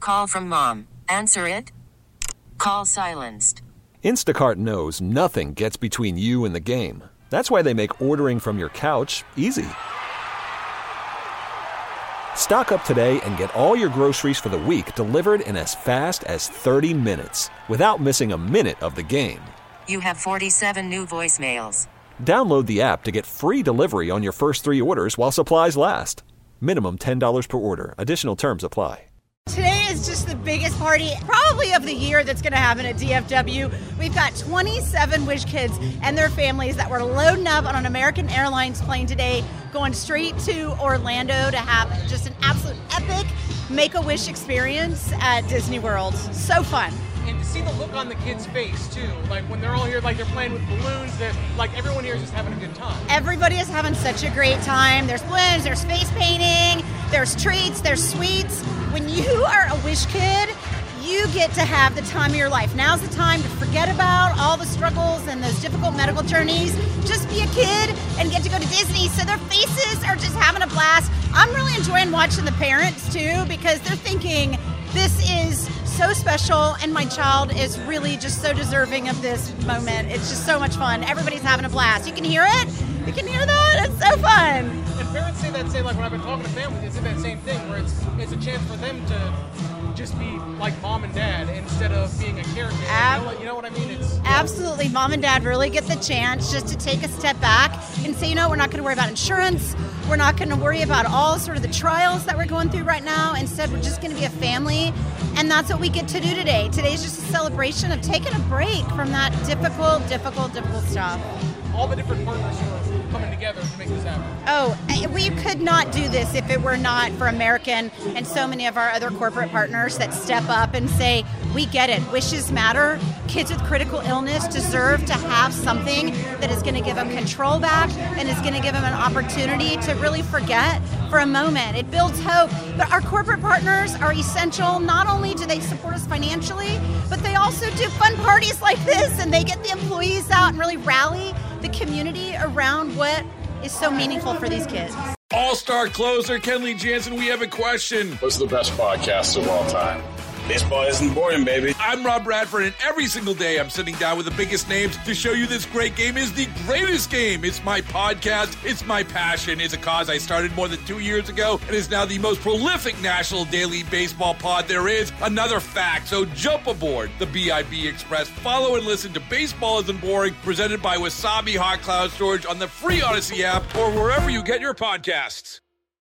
Call from mom. Answer it. Call silenced. Instacart knows nothing gets between you and the game. That's why they make ordering from your couch easy. Stock up today and get all your groceries for the week delivered in as fast as 30 minutes without missing a minute of the game. You have 47 new voicemails. Download the app to get free delivery on your first 3 orders while supplies last. Minimum $10 per order. Additional terms apply. Today is just the biggest party probably of the year that's going to happen at DFW. We've got 27 Wish kids and their families that were loading up on an American Airlines plane today, going straight to Orlando to have just an absolute epic Make-A-Wish experience at Disney World. So fun. And to see the look on the kids' face, too. Like, when they're all here, like, they're playing with balloons. Like, everyone here is just having a good time. Everybody is having such a great time. There's balloons, there's face painting, there's treats, there's sweets. When you are a Wish kid, you get to have the time of your life. Now's the time to forget about all the struggles and those difficult medical journeys. Just be a kid and get to go to Disney. So their faces are just having a blast. I'm really enjoying watching the parents, too, because they're thinking, this is so special, and my child is really just so deserving of this moment. It's just so much fun. Everybody's having a blast. You can hear it? You can hear that? It's so fun. And parents say when I've been talking to families, they say that same thing, where it's a chance for them to just be like mom and dad instead of being a caregiver. You know what I mean? Absolutely. Mom and dad really get the chance just to take a step back and say, we're not going to worry about insurance. We're not going to worry about all sort of the trials that we're going through right now. Instead, we're just going to be a family. And that's what we get to do today. Today's just a celebration of taking a break from that difficult stuff. All the different partners who are coming together to make this happen. We could not do this if it were not for American and so many of our other corporate partners that step up and say, we get it. Wishes matter. Kids with critical illness deserve to have something that is going to give them control back and is going to give them an opportunity to really forget for a moment. It builds hope. But our corporate partners are essential. Not only do they support us financially, but they also do fun parties like this, and they get the employees out and really rally the community around what is so meaningful for these kids. All-star closer Kenley Jansen, we have a question. What's the best podcast of all time? Baseball isn't boring, baby. I'm Rob Bradford, and every single day I'm sitting down with the biggest names to show you this great game is the greatest game. It's my podcast. It's my passion. It's a cause I started more than 2 years ago and is now the most prolific national daily baseball pod there is. Another fact, so jump aboard the BIB Express. Follow and listen to Baseball Isn't Boring, presented by Wasabi Hot Cloud Storage on the free Odyssey app or wherever you get your podcasts.